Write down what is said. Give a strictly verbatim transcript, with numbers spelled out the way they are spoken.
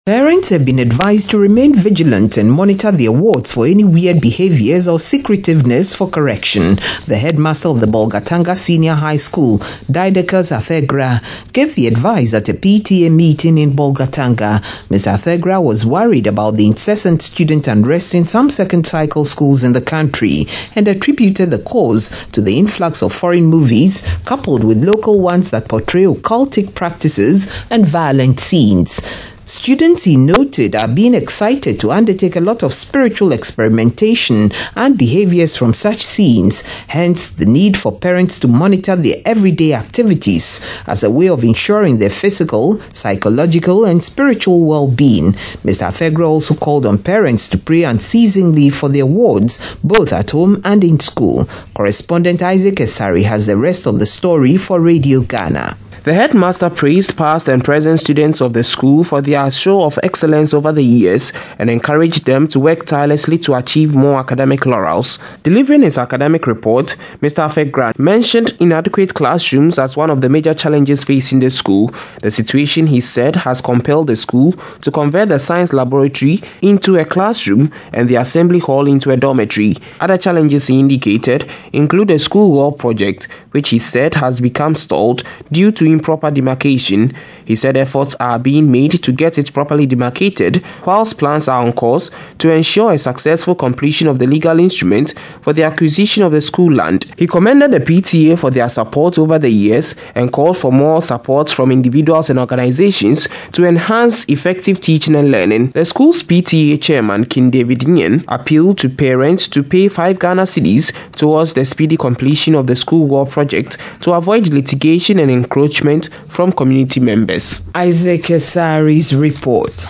Parents have been advised to remain vigilant and monitor their wards for any weird behaviors or secretiveness for correction. The headmaster of the Bolgatanga Senior High School, Didakus Athegra, gave the advice at a P T A meeting in Bolgatanga. Mister Athegra was worried about the incessant student unrest in some second-cycle schools in the country and attributed the cause to the influx of foreign movies coupled with local ones that portray occultic practices and violent scenes. Students, he noted, are being excited to undertake a lot of spiritual experimentation and behaviors from such scenes, hence the need for parents to monitor their everyday activities as a way of ensuring their physical, psychological, and spiritual well-being. Mister Athegra also called on parents to pray unceasingly for their wards, both at home and in school. Correspondent Isaac Esari has the rest of the story for Radio Ghana. The headmaster praised past and present students of the school for their show of excellence over the years and encouraged them to work tirelessly to achieve more academic laurels. Delivering his academic report, Mister Athegra mentioned inadequate classrooms as one of the major challenges facing the school. The situation, he said, has compelled the school to convert the science laboratory into a classroom and the assembly hall into a dormitory. Other challenges, he indicated, include the school wall project, which he said has become stalled due to improper demarcation. He said efforts are being made to get it properly demarcated, whilst plans are on course to ensure a successful completion of the legal instrument for the acquisition of the school land. He commended the P T A for their support over the years and called for more support from individuals and organizations to enhance effective teaching and learning. The school's P T A chairman, King David Nyen, appealed to parents to pay five Ghana cedis towards the speedy completion of the school wall project to avoid litigation and encroachment from community members. Isaac Esari's report.